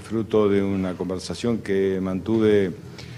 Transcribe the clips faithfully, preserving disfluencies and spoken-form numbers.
fruto de una conversación que mantuve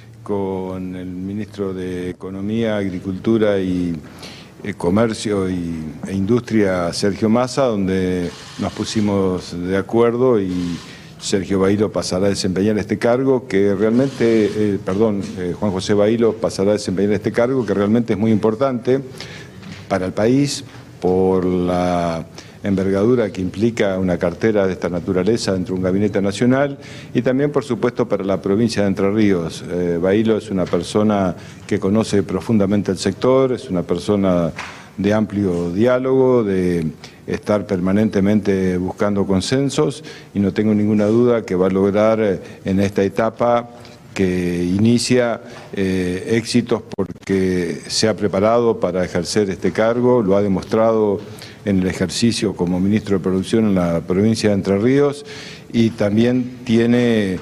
con el ministro de Economía, Agricultura y eh, Comercio y, e Industria, Sergio Massa, donde nos pusimos de acuerdo y Sergio Bailo pasará a desempeñar este cargo, que realmente, eh, perdón, eh, Juan José Bailo pasará a desempeñar este cargo, que realmente es muy importante para el país por la envergadura que implica una cartera de esta naturaleza dentro de un gabinete nacional y también, por supuesto, para la provincia de Entre Ríos. Eh, Bailo es una persona que conoce profundamente el sector, es una persona de amplio diálogo, de estar permanentemente buscando consensos y no tengo ninguna duda que va a lograr en esta etapa que inicia eh, éxitos porque se ha preparado para ejercer este cargo, lo ha demostrado en el ejercicio como ministro de Producción en la provincia de Entre Ríos y también tiene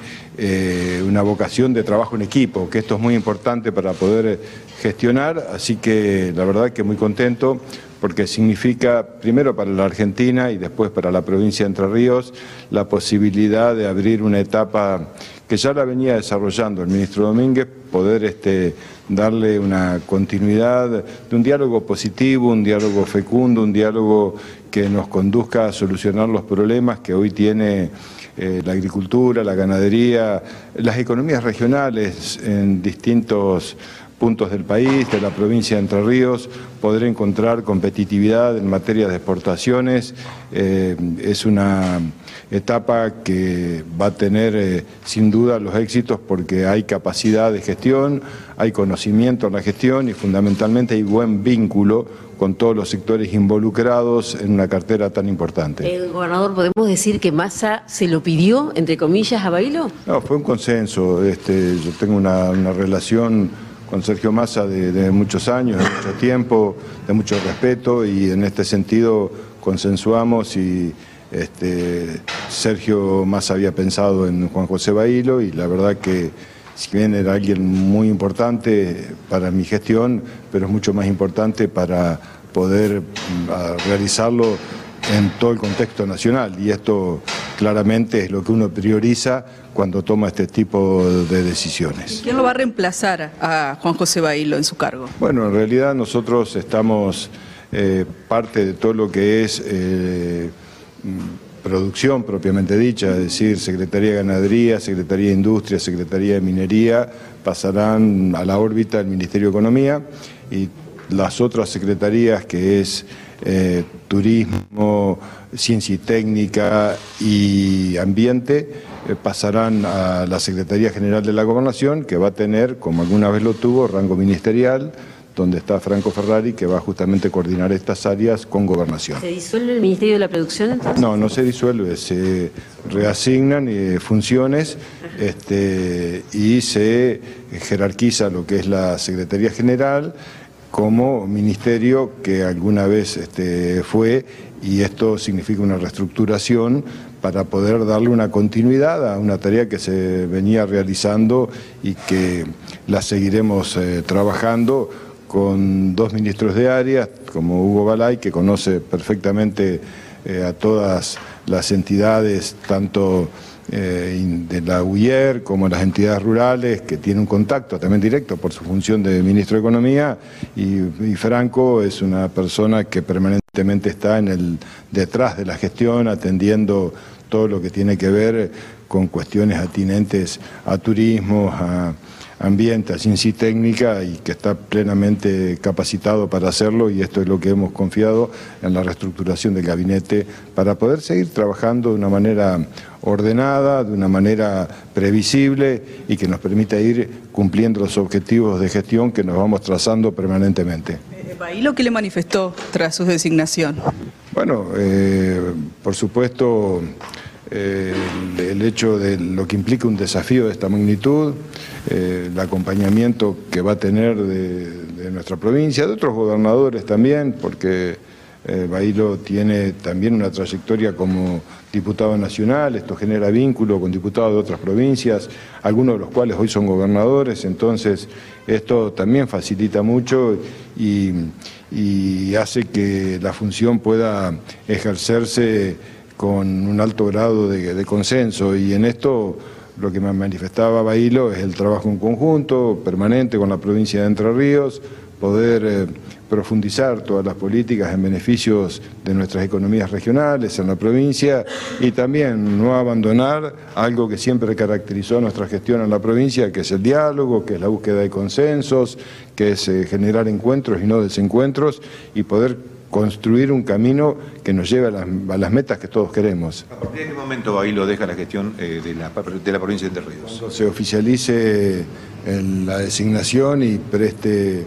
eh, una vocación de trabajo en equipo, que esto es muy importante para poder gestionar, así que la verdad que muy contento porque significa, primero para la Argentina y después para la provincia de Entre Ríos, la posibilidad de abrir una etapa que ya la venía desarrollando el ministro Domínguez, poder este, darle una continuidad de un diálogo positivo, un diálogo fecundo, un diálogo que nos conduzca a solucionar los problemas que hoy tiene eh, la agricultura, la ganadería, las economías regionales en distintos puntos del país, de la provincia de Entre Ríos, poder encontrar competitividad en materia de exportaciones. Eh, es una etapa que va a tener eh, sin duda los éxitos porque hay capacidad de gestión, hay conocimiento en la gestión y fundamentalmente hay buen vínculo con todos los sectores involucrados en una cartera tan importante. El gobernador, ¿podemos decir que Massa se lo pidió, entre comillas, a Bailo? No, fue un consenso. Este, yo tengo una, una relación con Sergio Massa de, de muchos años, de mucho tiempo, de mucho respeto y en este sentido consensuamos y este, Sergio Massa había pensado en Juan José Bailo y la verdad que si bien era alguien muy importante para mi gestión, pero es mucho más importante para poder uh, realizarlo en todo el contexto nacional y esto claramente es lo que uno prioriza cuando toma este tipo de decisiones. ¿Quién lo va a reemplazar a Juan José Bailo en su cargo? Bueno, en realidad nosotros estamos eh, parte de todo lo que es eh, producción propiamente dicha, es decir, Secretaría de Ganadería, Secretaría de Industria, Secretaría de Minería, pasarán a la órbita del Ministerio de Economía y las otras secretarías que es eh, Turismo, Ciencia y Técnica y Ambiente eh, pasarán a la Secretaría General de la Gobernación, que va a tener, como alguna vez lo tuvo, rango ministerial, donde está Franco Ferrari, que va justamente a coordinar estas áreas con Gobernación. ¿Se disuelve el Ministerio de la Producción entonces? No, no se disuelve, se reasignan eh, funciones este, y se jerarquiza lo que es la Secretaría General como ministerio que alguna vez este, fue y esto significa una reestructuración para poder darle una continuidad a una tarea que se venía realizando y que la seguiremos eh, trabajando con dos ministros de área, como Hugo Balay, que conoce perfectamente eh, a todas las entidades, tanto eh, de la U I E R como las entidades rurales, que tiene un contacto también directo por su función de ministro de Economía, y, y Franco es una persona que permanentemente está en el detrás de la gestión, atendiendo todo lo que tiene que ver con cuestiones atinentes a turismo, a ambiente, a ciencia y técnica y que está plenamente capacitado para hacerlo y esto es lo que hemos confiado en la reestructuración del gabinete para poder seguir trabajando de una manera ordenada, de una manera previsible y que nos permita ir cumpliendo los objetivos de gestión que nos vamos trazando permanentemente. ¿Bailo qué le manifestó tras su designación? Bueno, eh, por supuesto, eh, el, el hecho de lo que implica un desafío de esta magnitud, eh, el acompañamiento que va a tener de, de nuestra provincia, de otros gobernadores también, porque eh, Bailo tiene también una trayectoria como diputado nacional, esto genera vínculo con diputados de otras provincias, algunos de los cuales hoy son gobernadores, entonces esto también facilita mucho y, y hace que la función pueda ejercerse con un alto grado de, de consenso, y en esto lo que me manifestaba Bailo es el trabajo en conjunto, permanente con la provincia de Entre Ríos, poder eh, profundizar todas las políticas en beneficios de nuestras economías regionales en la provincia, y también no abandonar algo que siempre caracterizó nuestra gestión en la provincia, que es el diálogo, que es la búsqueda de consensos, que es eh, generar encuentros y no desencuentros, y poder construir un camino que nos lleve a las, a las metas que todos queremos. ¿A partir de qué momento Bailo deja la gestión eh, de, la, de la provincia de Entre Ríos? Cuando se oficialice el, la designación y preste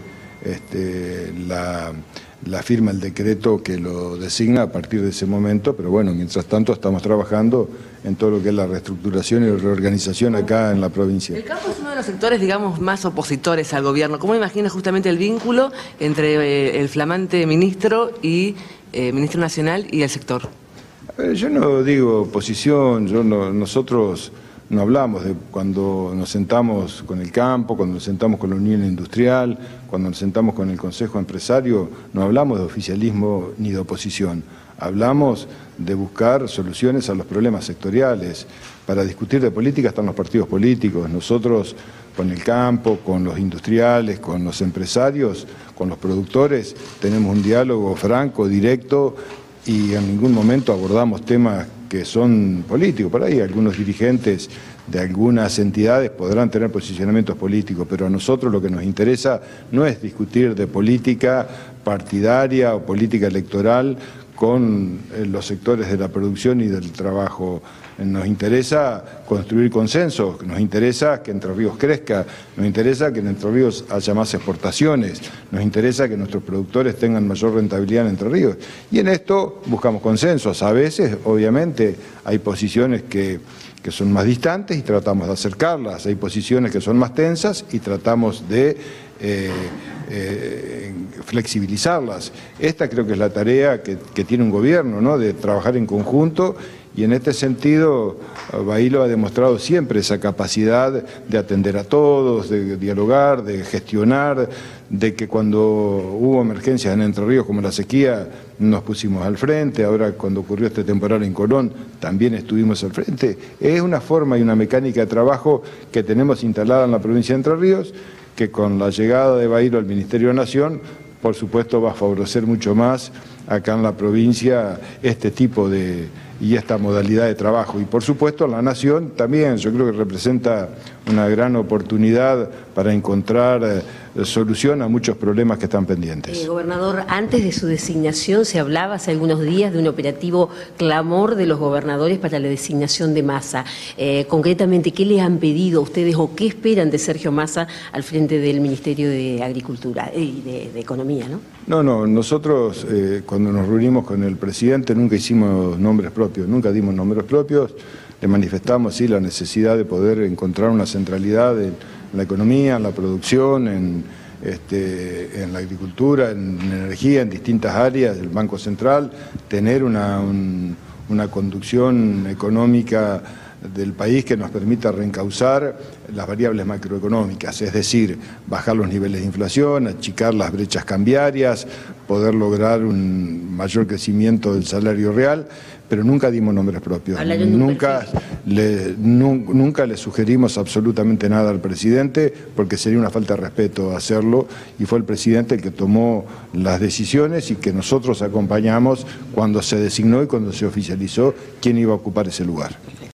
este, la, la firma, el decreto que lo designa a partir de ese momento, pero bueno, mientras tanto estamos trabajando en todo lo que es la reestructuración y la reorganización acá en la provincia. El campo es uno de los sectores, digamos, más opositores al gobierno. ¿Cómo imagina justamente el vínculo entre eh, el flamante ministro y eh, ministro nacional y el sector? A ver, yo no digo oposición, yo no, nosotros no hablamos de cuando nos sentamos con el campo, cuando nos sentamos con la Unión Industrial, cuando nos sentamos con el Consejo Empresario, no hablamos de oficialismo ni de oposición. Hablamos de buscar soluciones a los problemas sectoriales. Para discutir de política están los partidos políticos. Nosotros con el campo, con los industriales, con los empresarios, con los productores, tenemos un diálogo franco, directo, y en ningún momento abordamos temas que son políticos. Por ahí algunos dirigentes de algunas entidades podrán tener posicionamientos políticos, pero a nosotros lo que nos interesa no es discutir de política partidaria o política electoral con los sectores de la producción y del trabajo. Nos interesa construir consensos, nos interesa que Entre Ríos crezca, nos interesa que en Entre Ríos haya más exportaciones, nos interesa que nuestros productores tengan mayor rentabilidad en Entre Ríos. Y en esto buscamos consensos. A veces, obviamente, hay posiciones que, que son más distantes y tratamos de acercarlas, hay posiciones que son más tensas y tratamos de eh, eh, flexibilizarlas. Esta creo que es la tarea que, que tiene un gobierno, ¿no?, de trabajar en conjunto. Y en este sentido, Bailo ha demostrado siempre esa capacidad de atender a todos, de dialogar, de gestionar, de que cuando hubo emergencias en Entre Ríos como la sequía, nos pusimos al frente. Ahora cuando ocurrió este temporal en Colón, también estuvimos al frente. Es una forma y una mecánica de trabajo que tenemos instalada en la provincia de Entre Ríos, que con la llegada de Bailo al Ministerio de Nación, por supuesto va a favorecer mucho más acá en la provincia este tipo de y esta modalidad de trabajo. Y por supuesto la Nación también, yo creo que representa una gran oportunidad para encontrar eh, solución a muchos problemas que están pendientes. Eh, gobernador, antes de su designación se hablaba hace algunos días de un operativo clamor de los gobernadores para la designación de Massa. Eh, concretamente, ¿qué le han pedido a ustedes o qué esperan de Sergio Massa al frente del Ministerio de Agricultura y de, de Economía, ¿no? No, no, nosotros eh, cuando nos reunimos con el presidente nunca hicimos nombres propios, nunca dimos nombres propios, le manifestamos sí la necesidad de poder encontrar una centralidad en la economía, en la producción, en, este, en la agricultura, en, en energía, en distintas áreas del Banco Central, tener una, un, una conducción económica del país que nos permita reencauzar las variables macroeconómicas, es decir, bajar los niveles de inflación, achicar las brechas cambiarias, poder lograr un mayor crecimiento del salario real, pero nunca dimos nombres propios, nunca le, nu, nunca le sugerimos absolutamente nada al presidente, porque sería una falta de respeto hacerlo, y fue el presidente el que tomó las decisiones y que nosotros acompañamos cuando se designó y cuando se oficializó quién iba a ocupar ese lugar.